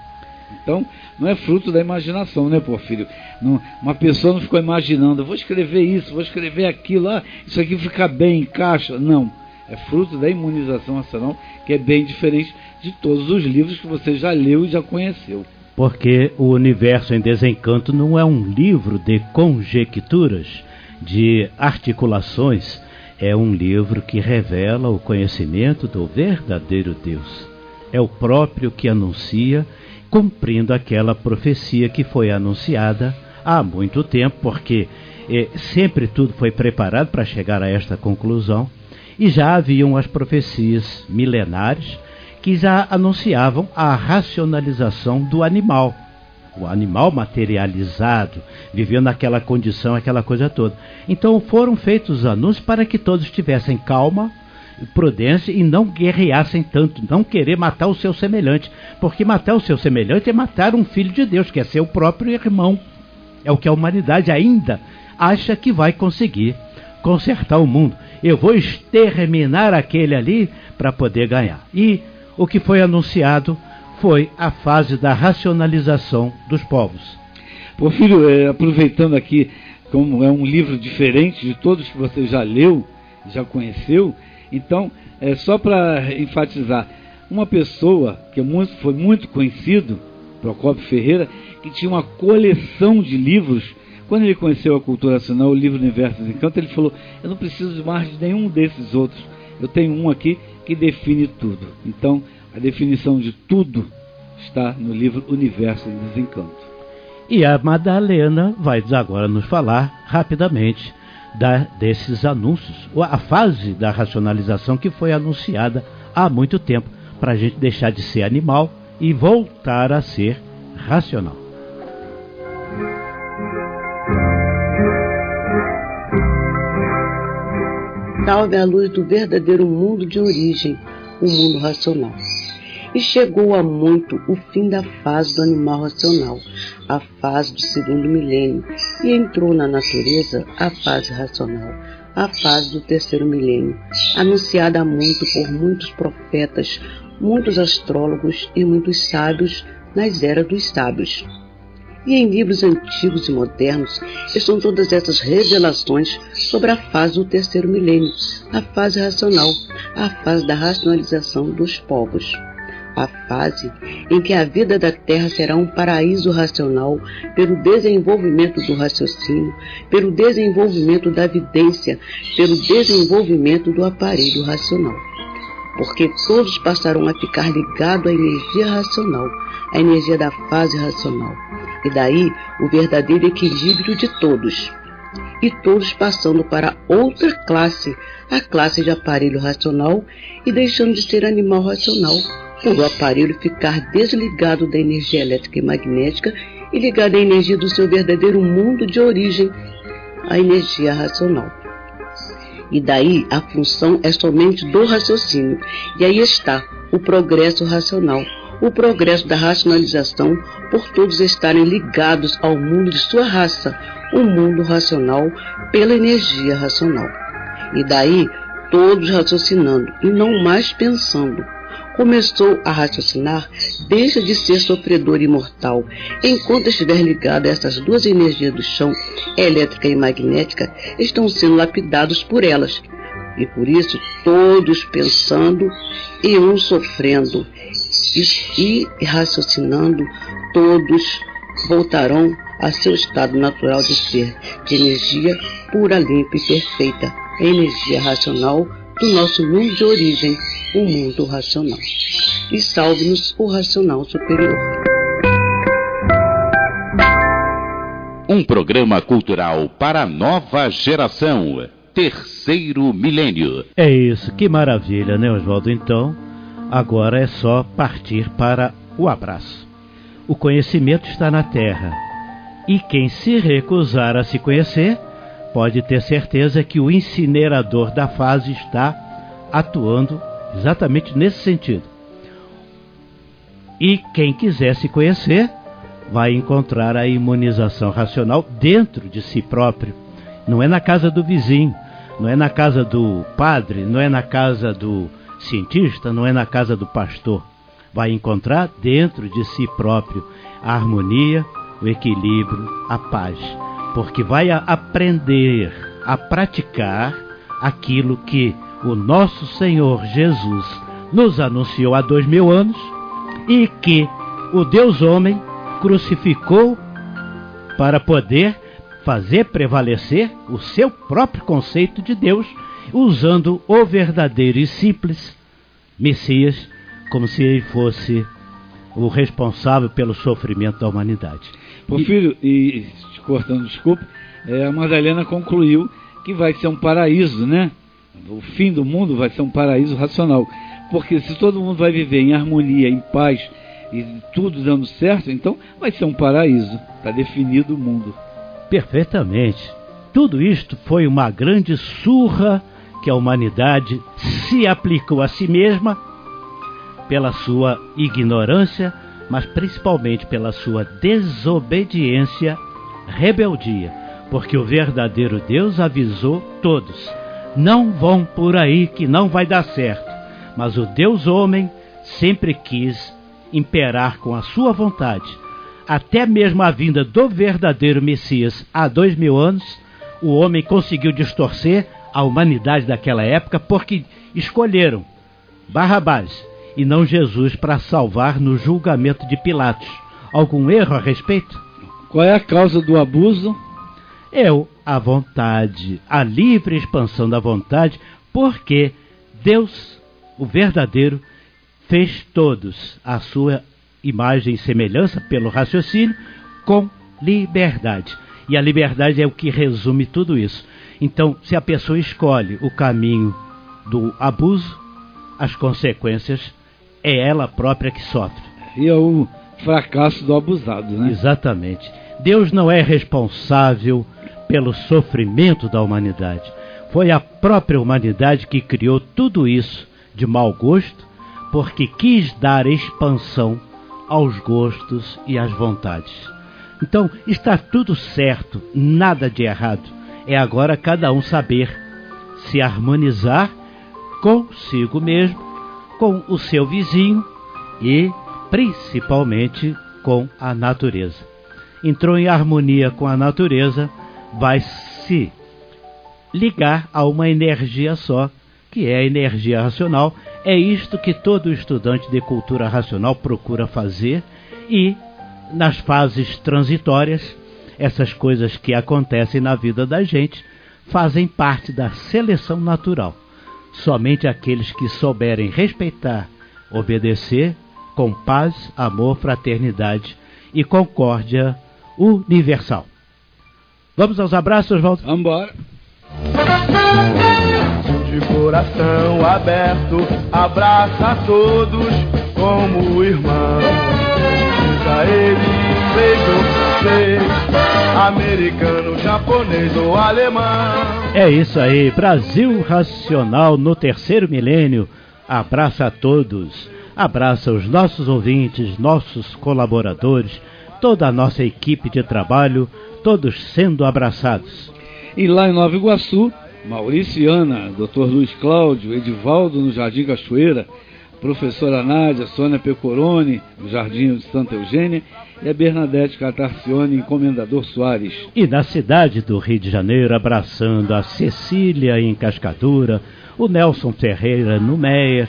Então, não é fruto da imaginação, né, Porfírio? Não, uma pessoa não ficou imaginando, vou escrever isso, vou escrever aquilo, isso aqui fica bem, encaixa. Não, é fruto da imunização racional, que é bem diferente de todos os livros que você já leu e já conheceu. Porque o Universo em Desencanto não é um livro de conjecturas, de articulações, é um livro que revela o conhecimento do verdadeiro Deus. É o próprio que anuncia, cumprindo aquela profecia que foi anunciada há muito tempo, porque sempre tudo foi preparado para chegar a esta conclusão, e já haviam as profecias milenares que já anunciavam a racionalização do animal, o animal materializado, vivendo naquela condição, aquela coisa toda. Então foram feitos os anúncios para que todos tivessem calma, prudência e não guerreassem tanto, não querer matar o seu semelhante, porque matar o seu semelhante é matar um filho de Deus, que é seu próprio irmão. É o que a humanidade ainda acha que vai conseguir consertar o mundo. Eu vou exterminar aquele ali para poder ganhar. E o que foi anunciado foi a fase da racionalização dos povos. Porfírio, aproveitando aqui, como é um livro diferente de todos que você já leu, já conheceu, então, só para enfatizar, uma pessoa que foi muito conhecido, Procópio Ferreira, que tinha uma coleção de livros. Quando ele conheceu a cultura racional, o livro Universo em Desencanto, ele falou: eu não preciso de mais de nenhum desses outros, eu tenho um aqui que define tudo. Então, a definição de tudo está no livro Universo em Desencanto. E a Madalena vai agora nos falar rapidamente desses anúncios, a fase da racionalização que foi anunciada há muito tempo, para a gente deixar de ser animal e voltar a ser racional. Salve a luz do verdadeiro mundo de origem, o mundo racional. E chegou há muito o fim da fase do animal racional, a fase do segundo milênio, e entrou na natureza a fase racional, a fase do terceiro milênio, anunciada há muito por muitos profetas, muitos astrólogos e muitos sábios nas eras dos sábios. E em livros antigos e modernos estão todas essas revelações sobre a fase do terceiro milênio, a fase racional, a fase da racionalização dos povos. A fase em que a vida da Terra será um paraíso racional pelo desenvolvimento do raciocínio, pelo desenvolvimento da vidência, pelo desenvolvimento do aparelho racional. Porque todos passarão a ficar ligados à energia racional, à energia da fase racional. E daí o verdadeiro equilíbrio de todos. E todos passando para outra classe, a classe de aparelho racional, e deixando de ser animal racional, por o aparelho ficar desligado da energia elétrica e magnética e ligado à energia do seu verdadeiro mundo de origem, a energia racional. E daí a função é somente do raciocínio, e aí está o progresso racional, o progresso da racionalização por todos estarem ligados ao mundo de sua raça, o mundo racional pela energia racional. E daí, todos raciocinando e não mais pensando. Começou a raciocinar, deixa de ser sofredor e mortal. Enquanto estiver ligado a essas duas energias do chão, elétrica e magnética, estão sendo lapidados por elas. E por isso, todos pensando e um sofrendo e raciocinando, todos voltarão a seu estado natural de ser, de energia pura, limpa e perfeita, a energia racional do nosso mundo de origem, o mundo racional. E salve-nos o racional superior. Um programa cultural para a nova geração. Terceiro milênio. É isso, que maravilha, né, Oswaldo? Então, agora é só partir para o abraço. O conhecimento está na Terra. E quem se recusar a se conhecer, pode ter certeza que o incinerador da fase está atuando exatamente nesse sentido. E quem quiser se conhecer, vai encontrar a imunização racional dentro de si próprio. Não é na casa do vizinho, não é na casa do padre, não é na casa do cientista, não é na casa do pastor. Vai encontrar dentro de si próprio a harmonia, o equilíbrio, a paz. Porque vai aprender a praticar aquilo que o nosso Senhor Jesus nos anunciou há 2000 anos e que o Deus homem crucificou para poder fazer prevalecer o seu próprio conceito de Deus, usando o verdadeiro e simples Messias como se ele fosse o responsável pelo sofrimento da humanidade. Porfírio, e te cortando, desculpe, a Madalena concluiu que vai ser um paraíso, né? O fim do mundo vai ser um paraíso racional. Porque se todo mundo vai viver em harmonia, em paz e tudo dando certo, então vai ser um paraíso. Está definido o mundo. Perfeitamente. Tudo isto foi uma grande surra que a humanidade se aplicou a si mesma pela sua ignorância, mas principalmente pela sua desobediência, rebeldia. Porque o verdadeiro Deus avisou todos: não vão por aí que não vai dar certo. Mas o Deus homem sempre quis imperar com a sua vontade. Até mesmo a vinda do verdadeiro Messias há 2000 anos, o homem conseguiu distorcer a humanidade daquela época porque escolheram Barrabás e não Jesus para salvar no julgamento de Pilatos. Algum erro a respeito? Qual é a causa do abuso? A vontade, a livre expansão da vontade, porque Deus, o verdadeiro, fez todos à sua imagem e semelhança pelo raciocínio com liberdade. E a liberdade é o que resume tudo isso. Então, se a pessoa escolhe o caminho do abuso, as consequências é ela própria que sofre. E é o fracasso do abusado, né? Exatamente. Deus não é responsável pelo sofrimento da humanidade. Foi a própria humanidade que criou tudo isso de mau gosto, porque quis dar expansão aos gostos e às vontades. Então, está tudo certo, nada de errado. É agora cada um saber se harmonizar consigo mesmo, com o seu vizinho e, principalmente, com a natureza. Entrou em harmonia com a natureza, vai se ligar a uma energia só, que é a energia racional. É isto que todo estudante de cultura racional procura fazer, e nas fases transitórias, essas coisas que acontecem na vida da gente fazem parte da seleção natural. Somente aqueles que souberem respeitar, obedecer, com paz, amor, fraternidade e concórdia universal. Vamos aos abraços, Oswaldo? Vamos embora. De coração aberto, abraça a todos como irmão. Israelense, inglês ou francês, americano, japonês ou alemão. É isso aí, Brasil Racional no terceiro milênio. Abraça a todos. abraça os nossos ouvintes, nossos colaboradores, toda a nossa equipe de trabalho, todos sendo abraçados. E lá em Nova Iguaçu, Maurício e Ana, Dr. Luiz Cláudio, Edivaldo no Jardim Cachoeira, professora Nádia, Sônia Pecoroni, no Jardim de Santa Eugênia, e a Bernadette Catarcione em Comendador Soares. E na cidade do Rio de Janeiro, abraçando a Cecília em Cascadura, o Nelson Ferreira no Meier,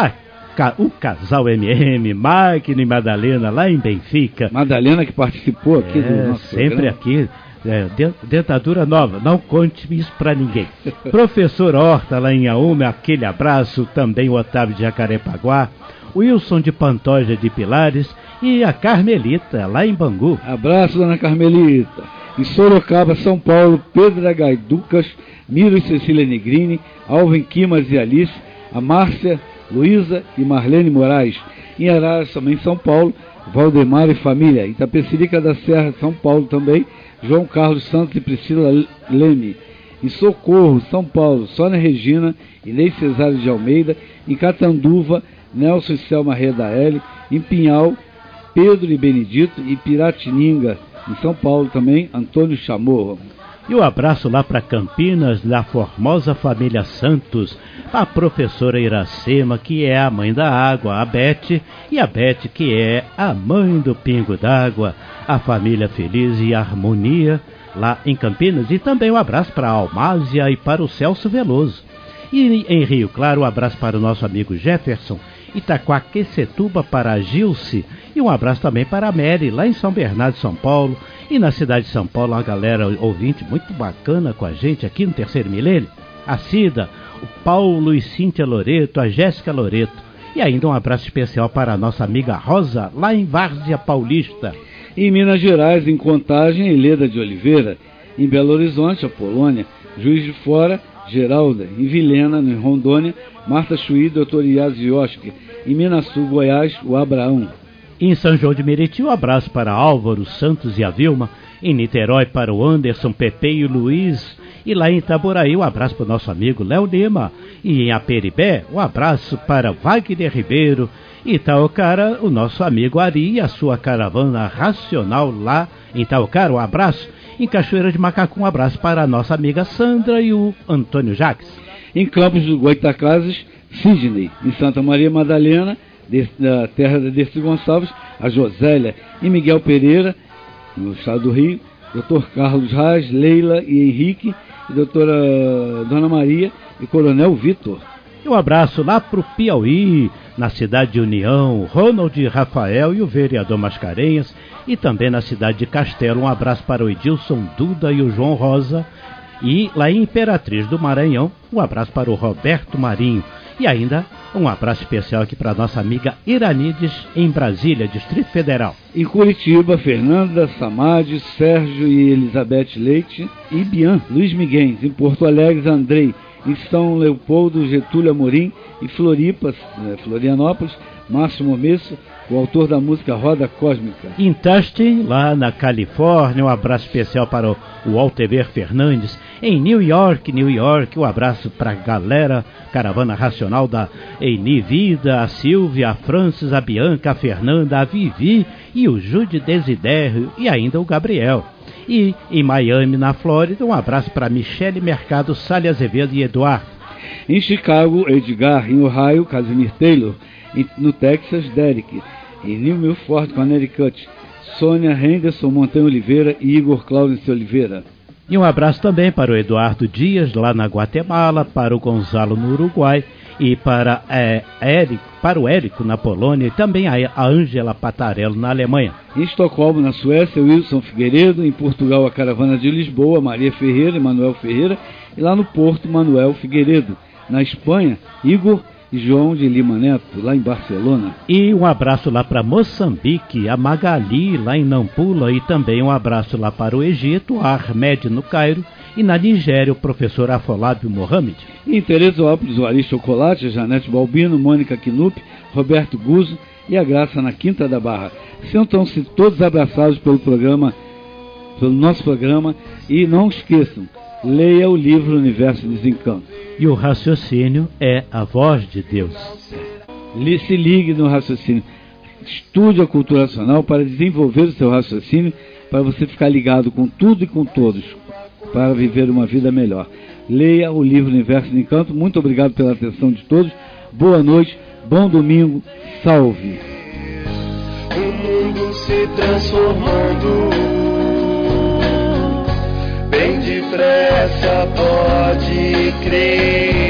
o casal MM, Magno e Madalena lá em Benfica. Madalena que participou aqui do nosso sempre programa. Aqui, dentadura nova, não conte isso pra ninguém. Professor Horta lá em Aúme, aquele abraço, também o Otávio de Jacarepaguá, o Wilson de Pantoja de Pilares e a Carmelita lá em Bangu. Abraço, dona Carmelita. Em Sorocaba, São Paulo, Pedro Gaiducas, Miro e Cecília Negrini, Alvin Quimas e Alice, a Márcia, Luísa e Marlene Moraes. Em Araras, também São Paulo, Valdemar e família. Itapecerica da Serra, São Paulo também, João Carlos Santos e Priscila Leme. Em Socorro, São Paulo, Sônia Regina, Inês Cesário de Almeida. Em Catanduva, Nelson e Selma Redaeli. Em Pinhal, Pedro e Benedito. E Piratininga, em São Paulo também, Antônio Chamorro. E um abraço lá para Campinas, da formosa família Santos, a professora Iracema, que é a mãe da água, a Bete, e a Bete, que é a mãe do pingo d'água, a família Feliz e Harmonia, lá em Campinas. E também um abraço para a Almásia e para o Celso Veloso. E em Rio Claro, um abraço para o nosso amigo Jefferson, Itaquaquecetuba para a Gilce, e um abraço também para a Mary, lá em São Bernardo, São Paulo. E na cidade de São Paulo, uma galera ouvinte muito bacana com a gente aqui no Terceiro Milênio. A Cida, o Paulo e Cíntia Loreto, a Jéssica Loreto. E ainda um abraço especial para a nossa amiga Rosa, lá em Várzea Paulista. Em Minas Gerais, em Contagem, Heleda de Oliveira. Em Belo Horizonte, a Polônia. Juiz de Fora, Geralda. Em Vilhena, em Rondônia, Marta Chuí, Dr. Iazioski. Em Minasul, Goiás, o Abraão. Em São João de Meriti, um abraço para Álvaro, Santos e a Vilma. Em Niterói, para o Anderson, Pepe e o Luiz. E lá em Itaboraí, um abraço para o nosso amigo Léo Lima. E em Aperibé, um abraço para Wagner Ribeiro. E Itaocara, o nosso amigo Ari e a sua caravana racional lá em Itaocara, um abraço. Em Cachoeira de Macacu, um abraço para a nossa amiga Sandra e o Antônio Jacques. Em Campos do Goitacazes, Sidney. Em Santa Maria Madalena, da terra da Dercy Gonçalves, a Josélia. Em Miguel Pereira, no estado do Rio, Dr. Carlos Reis, Leila e Henrique, e doutora Dona Maria e Coronel Vitor. E um abraço lá para o Piauí, na cidade de União, Ronald Rafael e o vereador Mascarenhas, e também na cidade de Castelo, um abraço para o Edilson Duda e o João Rosa, e lá em Imperatriz do Maranhão, um abraço para o Roberto Marinho, e ainda um abraço especial aqui para a nossa amiga Iranides, em Brasília, Distrito Federal. Em Curitiba, Fernanda, Samad, Sérgio e Elizabeth Leite e Bian, Luiz Miguel. Em Porto Alegre, Andrei. Em São Leopoldo, Getúlio Amorim. E Floripa, Florianópolis, Márcio Momesso, o autor da música Roda Cósmica. Em Tustin, lá na Califórnia, um abraço especial para o Altever Fernandes. Em New York, um abraço para a galera, caravana racional da Eni Vida, a Silvia, a Francis, a Bianca, a Fernanda, a Vivi e o Jude Desidério e ainda o Gabriel. E em Miami, na Flórida, um abraço para Michele Mercado, Sally Azevedo e Eduardo. Em Chicago, Edgar. Em Ohio, Casimir Taylor. No Texas, Derek. Em New Milford, Connecticut, Sônia Henderson Montanha Oliveira e Igor Cláudio Oliveira. E um abraço também para o Eduardo Dias, lá na Guatemala, para o Gonzalo no Uruguai e para o Érico na Polônia e também a Ângela Patarello na Alemanha. Em Estocolmo, na Suécia, Wilson Figueiredo. Em Portugal, a caravana de Lisboa, Maria Ferreira e Manuel Ferreira. E lá no Porto, Manuel Figueiredo. Na Espanha, Igor e João de Lima Neto, lá em Barcelona. E um abraço lá para Moçambique, a Magali, lá em Nampula, e também um abraço lá para o Egito, a Ahmed, no Cairo, e na Nigéria, o professor Afolábio Mohamed. E em Teresópolis, o Ari Chocolate, a Janete Balbino, Mônica Quinup, Roberto Guzzo e a Graça na Quinta da Barra. Sintam-se todos abraçados pelo nosso programa, e não esqueçam, leia o livro Universo Desencanto. E o raciocínio é a voz de Deus. Se ligue no raciocínio. Estude a cultura racional para desenvolver o seu raciocínio, para você ficar ligado com tudo e com todos, para viver uma vida melhor. Leia o livro Universo de Encanto. Muito obrigado pela atenção de todos. Boa noite, bom domingo, salve. O mundo se transformando, bem depressa, pode crer.